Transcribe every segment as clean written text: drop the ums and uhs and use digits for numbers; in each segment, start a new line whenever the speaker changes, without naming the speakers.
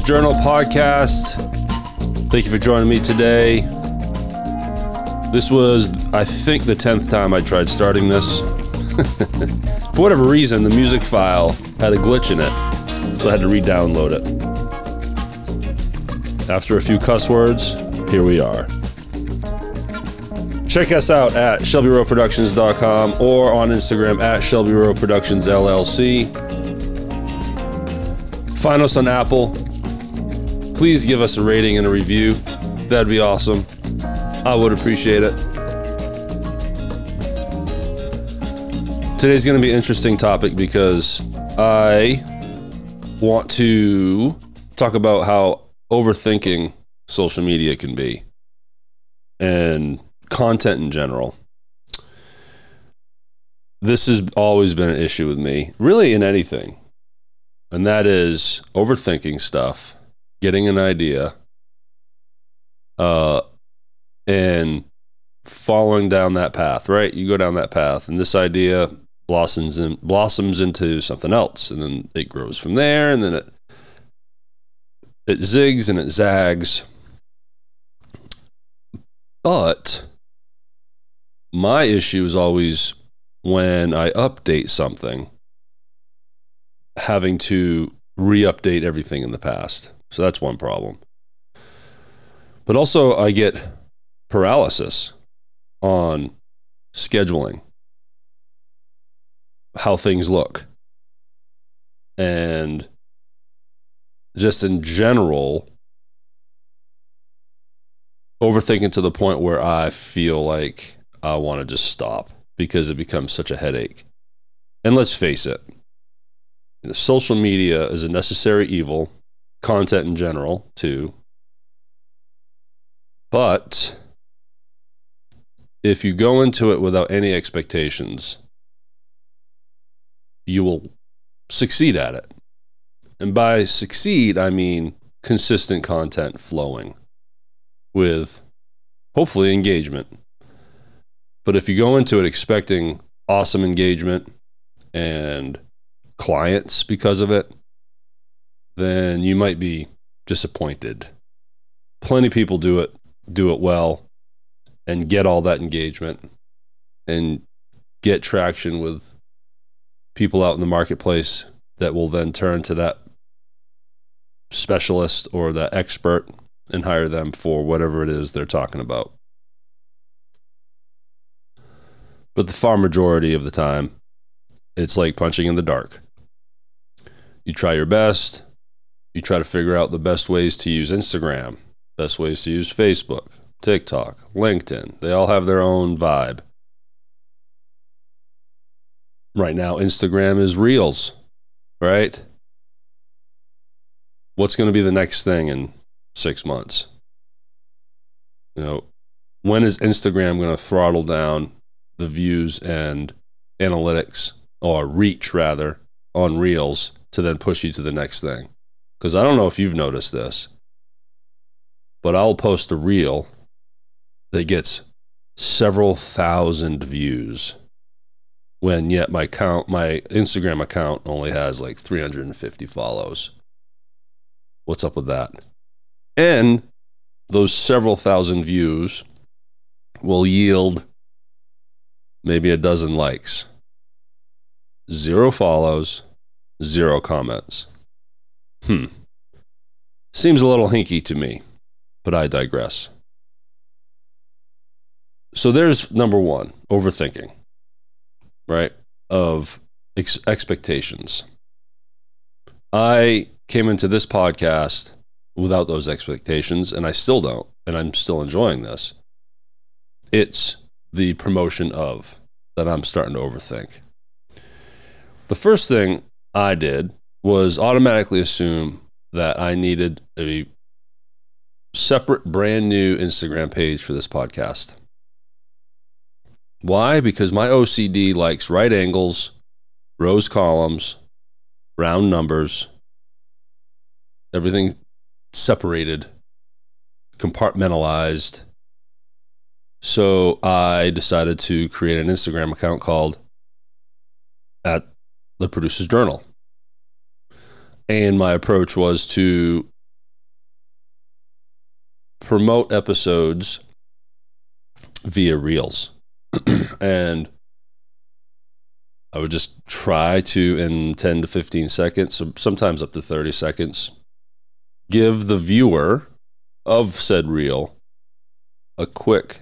Journal podcast. Thank you for joining me today. This was, I think, the 10th time I tried starting this. For whatever reason, the music file had a glitch in it, so I had to re-download it. After a few cuss words, here we are. Check us out at ShelbyRoweProductions.com or on Instagram at ShelbyRoweProductionsLLC. Find us on Apple. Please give us a rating and a review. That'd be awesome. I would appreciate it. Today's going to be an interesting topic because I want to talk about how overthinking social media can be and content in general. This has always been an issue with me, really in anything. And that is overthinking stuff, getting an idea, and following down that path, right? You go down that path and this idea blossoms into something else, and then it grows from there, and then it zigs and it zags. But my issue is always when I update something, having to re-update everything in the past. So that's one problem. But also I get paralysis on scheduling, how things look, and just in general, overthinking to the point where I feel like I want to just stop because it becomes such a headache. And let's face it, social media is a necessary evil, content in general too. But if you go into it without any expectations, you will succeed at it. And by succeed, I mean consistent content flowing with hopefully engagement. But if you go into it expecting awesome engagement and clients because of it, then you might be disappointed. Plenty of people do it well and get all that engagement and get traction with people out in the marketplace that will then turn to that specialist or that expert and hire them for whatever it is they're talking about. But the far majority of the time, it's like punching in the dark. You try your best. You try to figure out the best ways to use Instagram, best ways to use Facebook, TikTok, LinkedIn. They all have their own vibe. Right now, Instagram is Reels, right? What's going to be the next thing in 6 months? You know, when is Instagram going to throttle down the views and analytics, or reach rather, on Reels to then push you to the next thing? Because I don't know if you've noticed this, but I'll post a reel that gets several thousand views when yet my Instagram account only has like 350 follows. What's up with that? And those several thousand views will yield maybe a dozen likes, 0 follows, 0 comments. Seems a little hinky to me, but I digress. So there's number one, overthinking, right? Of expectations. I came into this podcast without those expectations, and I still don't, and I'm still enjoying this. It's the promotion of that I'm starting to overthink. The first thing I did was automatically assume that I needed a separate brand new Instagram page for this podcast. Why? Because my OCD likes right angles, rows, columns, round numbers, everything separated, compartmentalized. So I decided to create an Instagram account called at the Producer's Journal. And my approach was to promote episodes via Reels. And I would just try to, in 10 to 15 seconds, sometimes up to 30 seconds, give the viewer of said reel a quick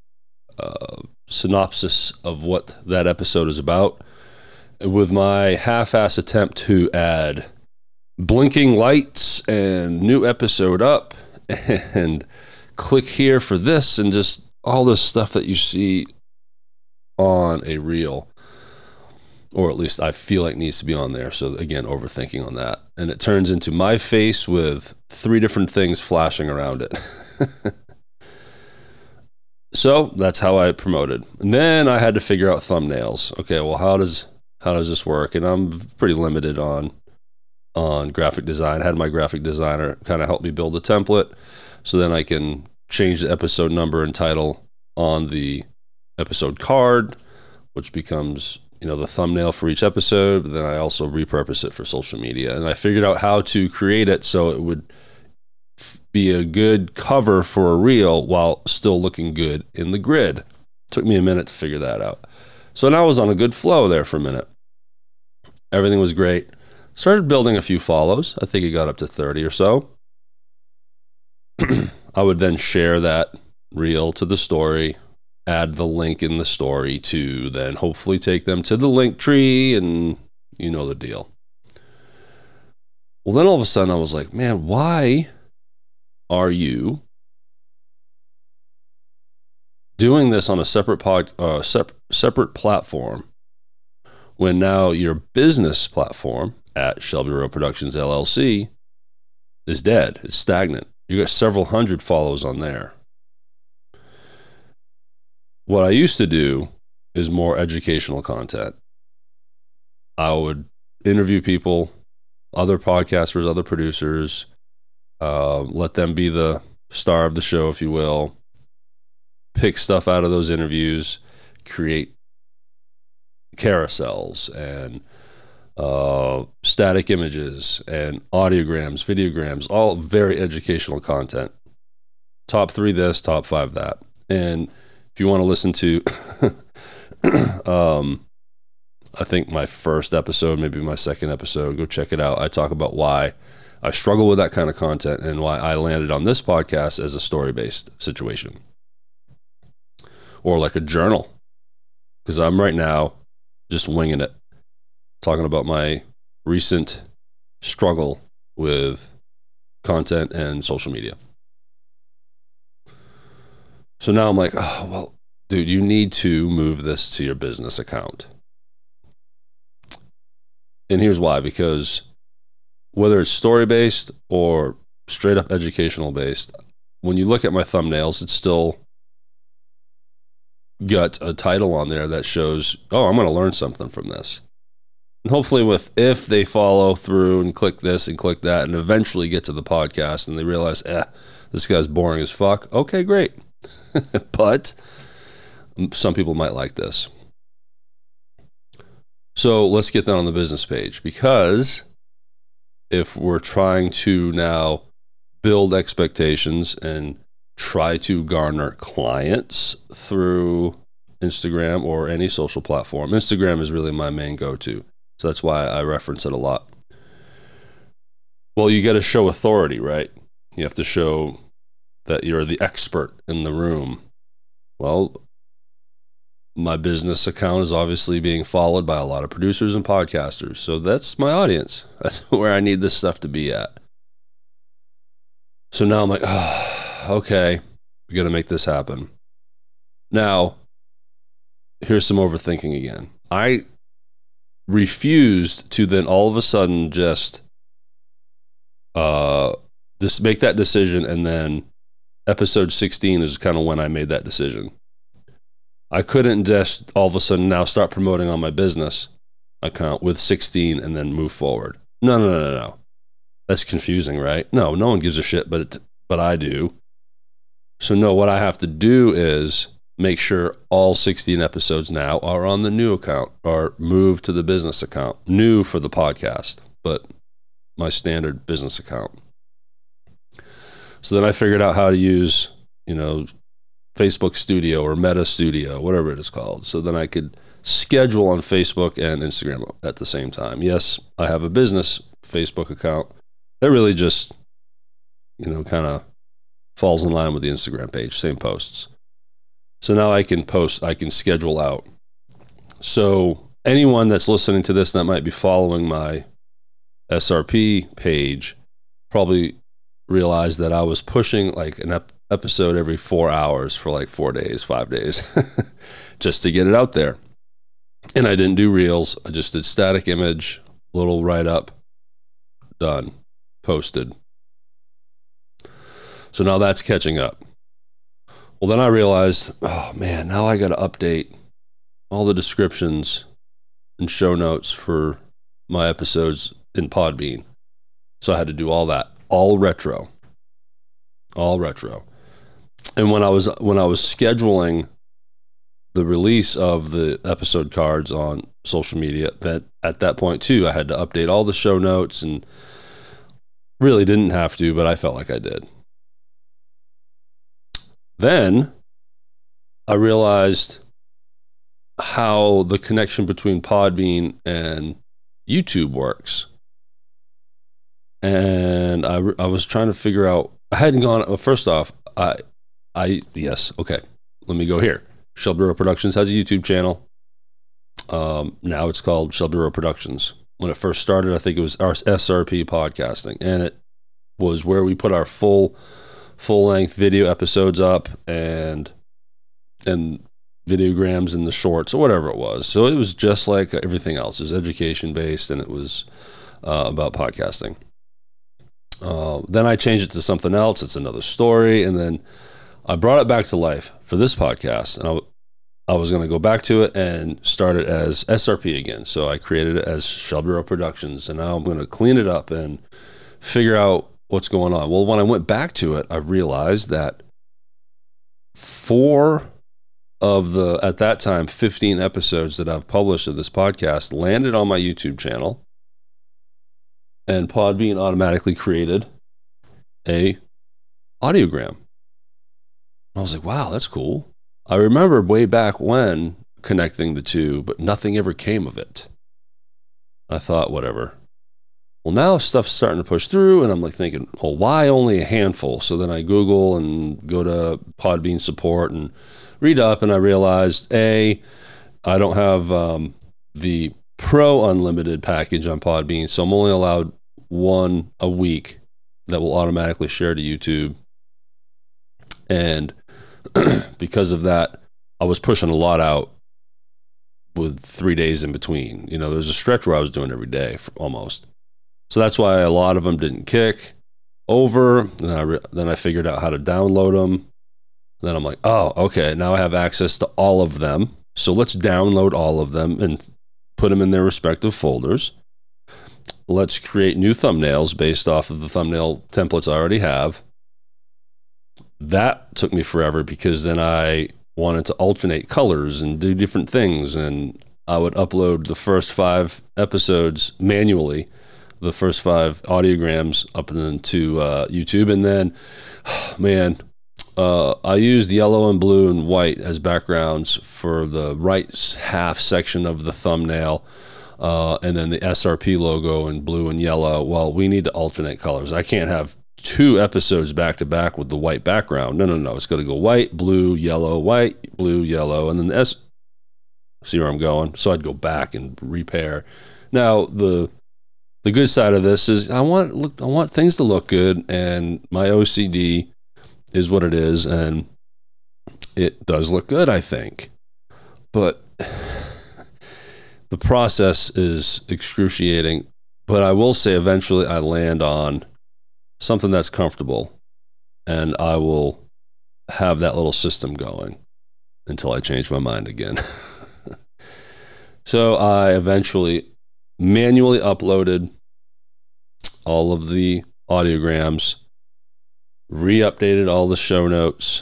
synopsis of what that episode is about, with my half-ass attempt to add blinking lights and new episode up and click here for this, and just all this stuff that you see on a reel, or at least I feel like needs to be on there. So again, overthinking on that. And it turns into my face with 3 different things flashing around it. So that's how I promoted. And then I had to figure out thumbnails. Okay, well, how does this work? And I'm pretty limited on graphic design. I had my graphic designer kind of help me build a template, so then I can change the episode number and title on the episode card, which becomes, the thumbnail for each episode. But then I also repurpose it for social media. And I figured out how to create it so it would be a good cover for a reel while still looking good in the grid. Took me a minute to figure that out. So now I was on a good flow there for a minute. Everything was great. Started building a few follows. I think it got up to 30 or so. I would then share that reel to the story, add the link in the story to then hopefully take them to the link tree, and you know the deal. Well, then all of a sudden I was like, man, why are you doing this on a separate platform when now your business platform at Shelby Road Productions LLC is dead? It's stagnant. You got several hundred follows on there. What I used to do is more educational content. I would interview people, other podcasters, other producers, let them be the star of the show, if you will. Pick stuff out of those interviews, create carousels and static images and audiograms, videograms, all very educational content. Top 3 this, top 5 that. And if you want to listen to, I think my first episode, maybe my second episode, go check it out. I talk about why I struggle with that kind of content and why I landed on this podcast as a story-based situation. Or like a journal, because I'm right now just winging it, talking about my recent struggle with content and social media. So now I'm like, oh, well, dude, you need to move this to your business account. And here's why, because whether it's story-based or straight up educational based, when you look at my thumbnails, it's still got a title on there that shows, oh, I'm going to learn something from this. And hopefully if they follow through and click this and click that and eventually get to the podcast and they realize, this guy's boring as fuck. Okay, great. But some people might like this. So let's get that on the business page, because if we're trying to now build expectations and try to garner clients through Instagram or any social platform, Instagram is really my main go-to. So that's why I reference it a lot. Well, you got to show authority, right? You have to show that you're the expert in the room. Well, my business account is obviously being followed by a lot of producers and podcasters. So that's my audience. That's where I need this stuff to be at. So now I'm like, oh, okay, we got to make this happen. Now, here's some overthinking again. I refused to then all of a sudden just make that decision, and then episode 16 is kind of when I made that decision. I couldn't just all of a sudden now start promoting on my business account with 16 and then move forward. No. That's confusing, right? No one gives a shit, but I do. So no, what I have to do is make sure all 16 episodes now are on the new account or move to the business account. New for the podcast, but my standard business account. So then I figured out how to use, Facebook Studio or Meta Studio, whatever it is called. So then I could schedule on Facebook and Instagram at the same time. Yes, I have a business Facebook account that really just, kind of falls in line with the Instagram page, same posts. So now I can schedule out. So anyone that's listening to this that might be following my SRP page probably realized that I was pushing like an episode every 4 hours for like 4 days, 5 days, just to get it out there. And I didn't do reels. I just did static image, little write-up, done, posted. So now that's catching up. Well, then I realized, oh man, now I got to update all the descriptions and show notes for my episodes in Podbean. So I had to do all that, all retro. And when I was scheduling the release of the episode cards on social media, that at that point too, I had to update all the show notes, and really didn't have to, but I felt like I did. Then I realized how the connection between Podbean and YouTube works. And I was trying to figure out, I hadn't gone, first off, yes, okay, let me go here. Shelby Rowe Productions has a YouTube channel. Now it's called Shelby Rowe Productions. When it first started, I think it was our SRP Podcasting, and it was where we put our full-length video episodes up and videograms in the shorts or whatever it was. So it was just like everything else. It was education-based, and it was about podcasting. Then I changed it to something else. It's another story. And then I brought it back to life for this podcast. And I was going to go back to it and start it as SRP again. So I created it as Shelby Rowe Productions. And now I'm going to clean it up and figure out what's going on. Well, when I went back to it, I realized that 4 of the, at that time, 15 episodes that I've published of this podcast landed on my YouTube channel. And Podbean automatically created a audiogram. I was like, wow, that's cool. I remember way back when connecting the two, but nothing ever came of it. I thought, whatever. Well, now stuff's starting to push through, and I'm like thinking, well, why only a handful? So then I Google and go to Podbean support and read up, and I realized, I don't have the Pro Unlimited package on Podbean, so I'm only allowed 1 a week that will automatically share to YouTube. And because of that, I was pushing a lot out with 3 days in between. There's a stretch where I was doing every day almost. So that's why a lot of them didn't kick over. And then I figured out how to download them. Then I'm like, oh, okay, now I have access to all of them. So let's download all of them and put them in their respective folders. Let's create new thumbnails based off of the thumbnail templates I already have. That took me forever because then I wanted to alternate colors and do different things. And I would upload the first 5 episodes manually, the first 5 audiograms up into YouTube. And then, I used yellow and blue and white as backgrounds for the right half section of the thumbnail. And then the SRP logo in blue and yellow. Well, we need to alternate colors. I can't have 2 episodes back to back with the white background. No. It's going to go white, blue, yellow, white, blue, yellow, and then the see where I'm going? So I'd go back and repair. Now, the good side of this is I want things to look good, and my OCD is what it is, and it does look good, I think. But the process is excruciating, but I will say eventually I land on something that's comfortable, and I will have that little system going until I change my mind again. So I eventually manually uploaded all of the audiograms, re-updated all the show notes,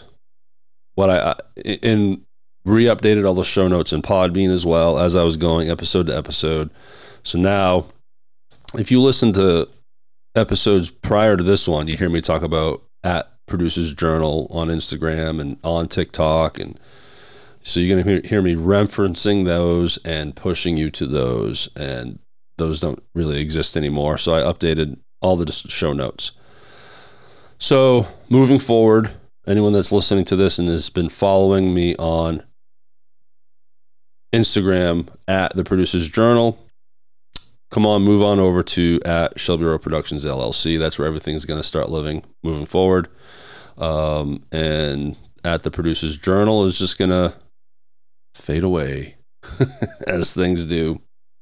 re-updated all the show notes in Podbean as well as I was going episode to episode. So now, if you listen to episodes prior to this one, you hear me talk about at Producer's Journal on Instagram and on TikTok. And so you're going to hear me referencing those and pushing you to those. And those don't really exist anymore. So I updated all the show notes. So moving forward, anyone that's listening to this and has been following me on Instagram at the Producer's Journal, come on, move on over to at Shelby Rowe Productions LLC. That's where everything's going to start moving forward. And at the Producer's Journal is just going to fade away as things do.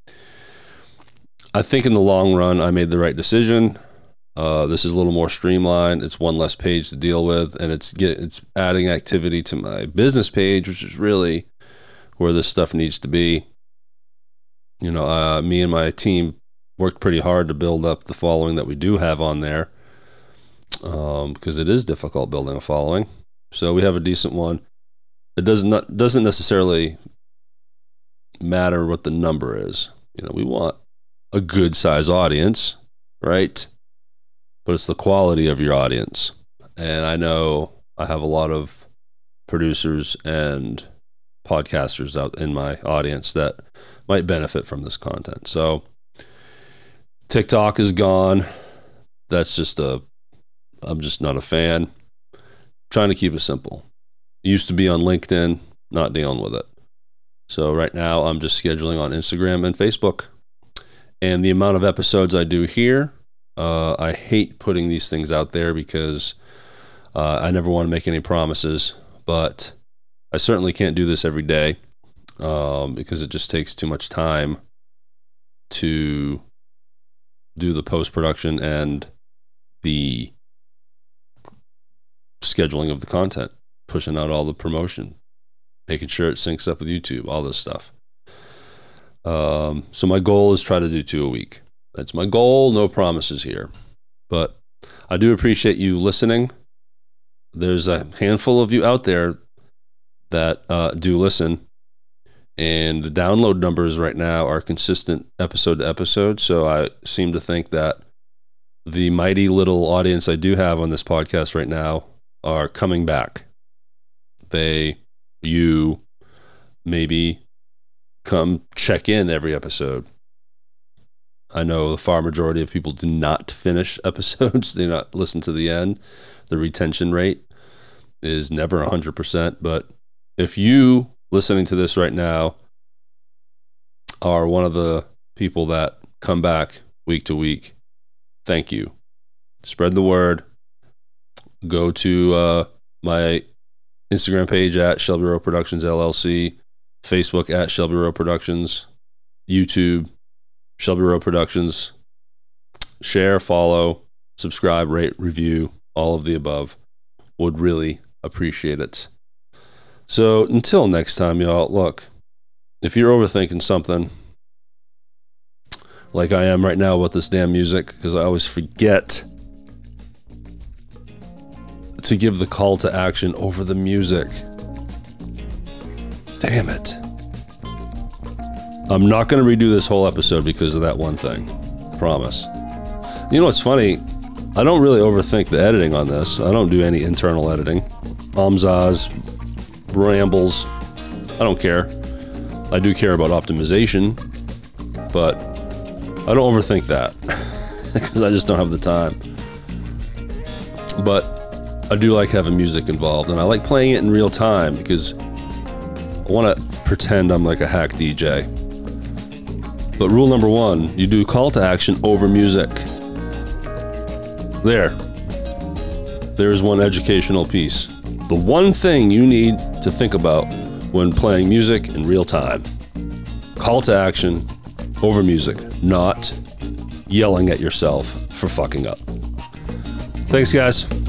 I think in the long run, I made the right decision. This is a little more streamlined. It's one less page to deal with, and it's adding activity to my business page, which is really where this stuff needs to be. You know, me and my team worked pretty hard to build up the following that we do have on there, because it is difficult building a following. So we have a decent one. It doesn't necessarily matter what the number is. You know, we want a good size audience, right? But it's the quality of your audience. And I know I have a lot of producers and podcasters out in my audience that might benefit from this content. So TikTok is gone. That's just I'm just not a fan. Trying to keep it simple. Used to be on LinkedIn, not dealing with it. So right now I'm just scheduling on Instagram and Facebook. And the amount of episodes I do here, I hate putting these things out there because I never want to make any promises, but I certainly can't do this every day because it just takes too much time to do the post-production and the scheduling of the content, pushing out all the promotion, making sure it syncs up with YouTube, all this stuff. So my goal is try to do 2 a week. That's my goal. No promises here, but I do appreciate you listening. There's a handful of you out there that do listen, and the download numbers right now are consistent episode to episode. So I seem to think that the mighty little audience I do have on this podcast right now are coming back. You maybe come check in every episode. I know the far majority of people do not finish episodes. They do not listen to the end. The retention rate is never 100%. But if you listening to this right now are one of the people that come back week to week, thank you. Spread the word. Go to my Instagram page at Shelby Rowe Productions LLC, Facebook at Shelby Rowe Productions, YouTube, Shelby Rowe Productions. Share, follow, subscribe, rate, review, all of the above. Would really appreciate it. So until next time, y'all, look, if you're overthinking something like I am right now with this damn music, because I always forget to give the call to action over the music. Damn it. I'm not going to redo this whole episode because of that one thing. Promise. You know what's funny? I don't really overthink the editing on this. I don't do any internal editing. Ahs, rambles. I don't care. I do care about optimization, but I don't overthink that because I just don't have the time. But I do like having music involved, and I like playing it in real time because I want to pretend I'm like a hack DJ. But rule number one, you do call to action over music. There's one educational piece. The one thing you need to think about when playing music in real time. Call to action over music, not yelling at yourself for fucking up. Thanks, guys.